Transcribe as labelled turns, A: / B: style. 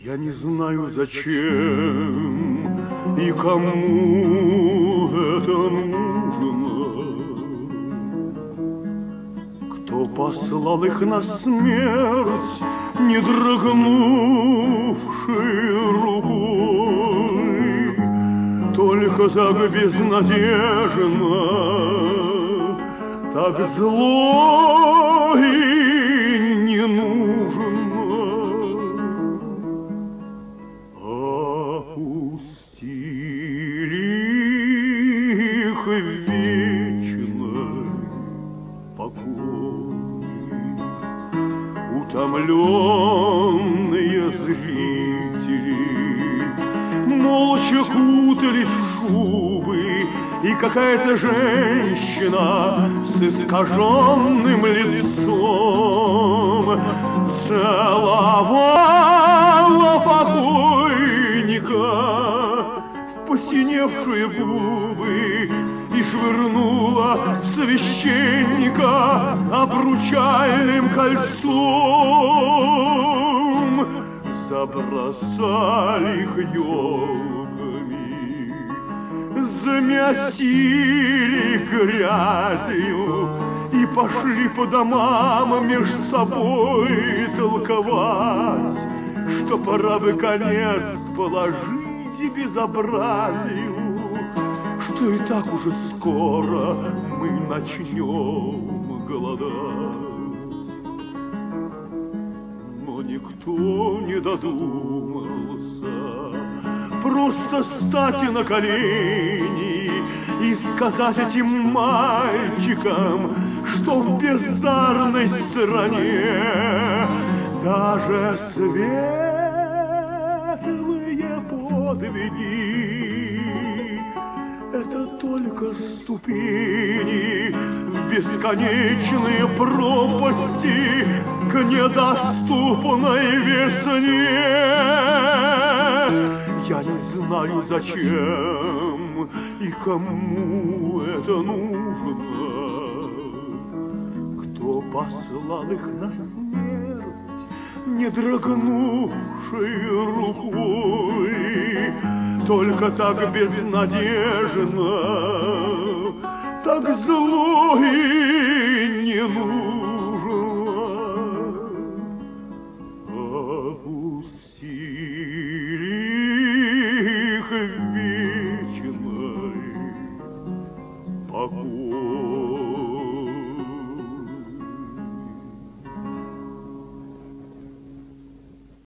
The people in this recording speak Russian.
A: Я не знаю, зачем и кому это нужно. Кто послал их на смерть, не дрогнувшей рукой, только так безнадежно, так зло и не нужно. Опустили их в вечной покой. Утомленные зрители молча кутались в шубы, и какая-то женщина с искаженным лицом целовала покойника в посиневшие губы и швырнула священника обручальным кольцом. Забросали их елками, замесили грязью и пошли по домам меж собой толковать, что пора бы конец положить безобразию, что и так уже скоро мы начнем голодать. Но никто не додумался просто стать на колени и сказать этим мальчикам, что в бездарной стране даже светлые подвиги — это только ступени в бесконечные пропасти к недоступной весне. Я не знаю, зачем и кому это нужно. Кто послал их на смерть, не дрогнувшей рукой, только так безнадежно, так зло и не нужно.